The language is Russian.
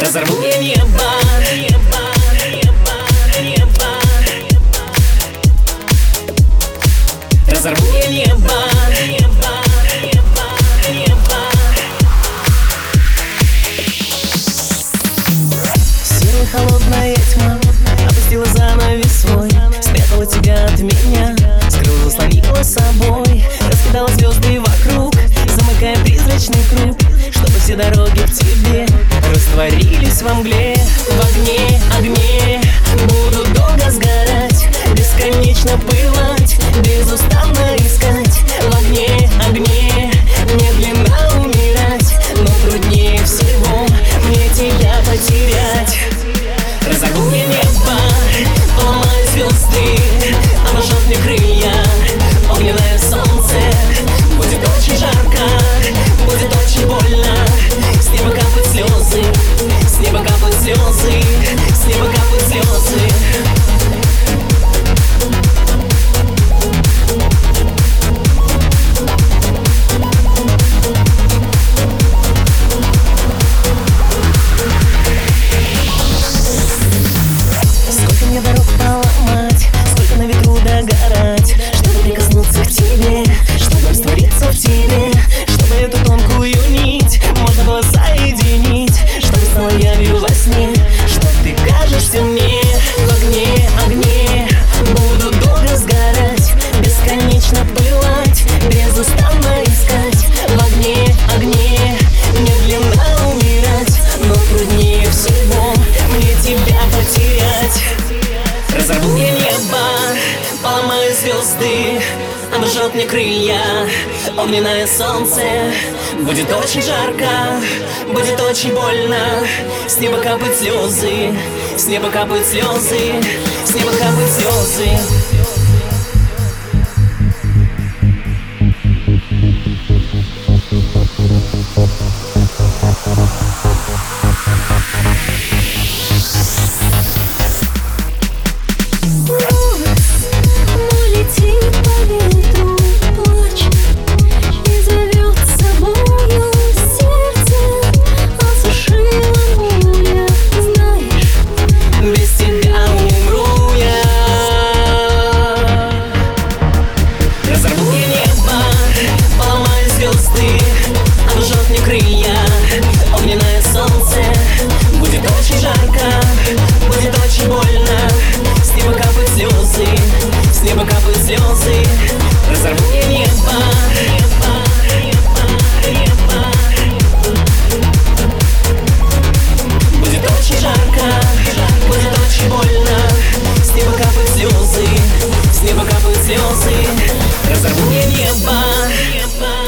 Разорву я небо, небо, небо, небо. Разорву я небо, небо, небо, небо. Серая холодная тьма опустила занавес свой, спрятала тебя от меня, скрыла, заслонила собой, раскидала звезды вокруг, замыкая призрачный круг, чтобы все дороги к тебе растворились во мгле. В огне, огне буду долго сгорать, бесконечно пылать, безустанно искать. В огне, огне медленно умирать, но труднее всего мне тебя потерять. Разорву я небо, поломаю звезды, обожжет мне крылья огненное солнце. Будет очень жарко, будет очень больно, с неба капают слезы, с неба капают слезы, с неба капают слезы. Сколько мне дорог поломать, сколько на ветру догорать, чтобы прикоснуться к тебе, чтобы раствориться в тебе, чтобы эту тонкую нить можно было соединить, чтобы снова я видел во сне, что ты кажешься мне. В огне, огне буду долго сгорать, бесконечно пылать, безустанно искать. В огне, огне медленно умирать, но труднее всего мне тебя потерять. Разорву я небо, поломаю звезды, обожжет мне крылья огненное солнце. Будет очень жарко, будет очень больно, с неба капают слезы, с неба капают слезы, с неба капают слезы. Обожжет мне крылья огненное солнце. Будет очень жарко, будет очень больно, с неба капают слезы, с неба капают слезы. Разорву я небо, небо, небо, небо. Будет очень жарко, будет очень больно, с неба капают слезы, с неба капают слезы. Разорву я небо, небо.